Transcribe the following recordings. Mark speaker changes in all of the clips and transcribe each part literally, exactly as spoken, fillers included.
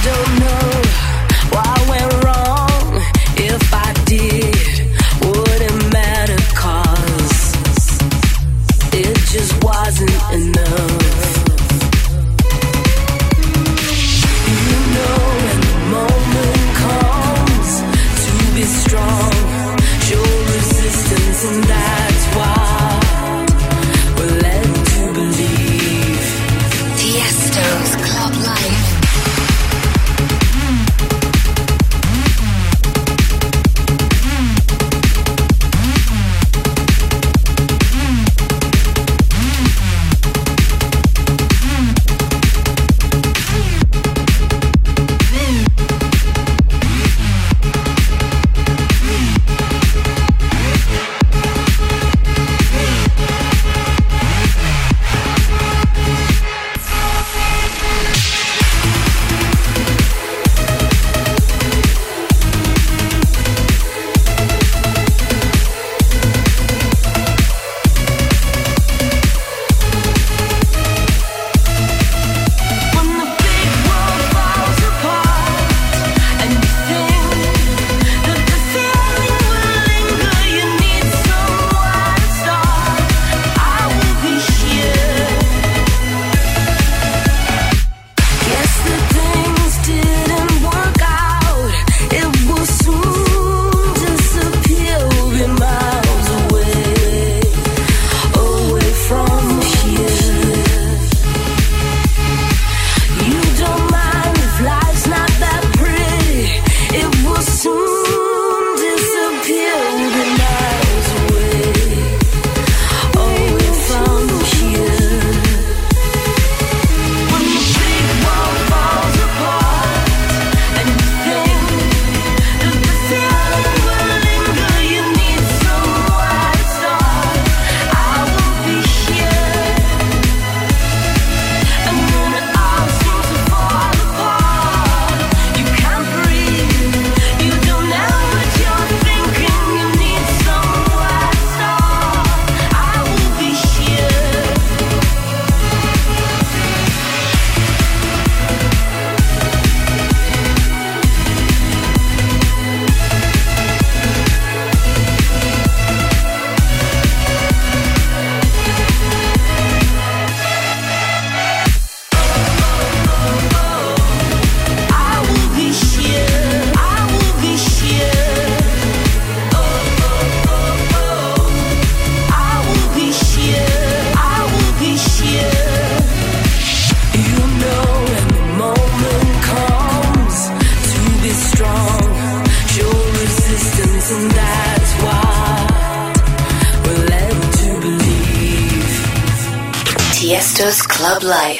Speaker 1: Tiesto's Club Life.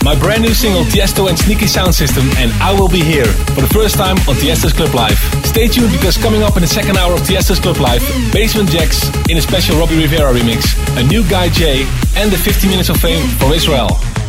Speaker 2: my brand new single Tiesto and Sneaky Sound System, and I Will Be Here for the first time on Tiesto's Club Live. Stay tuned because coming up in the second hour of Tiesto's Club Live, Basement Jaxx in a special Robbie Rivera remix, a new Guy J, and the fifty minutes of fame for Israel.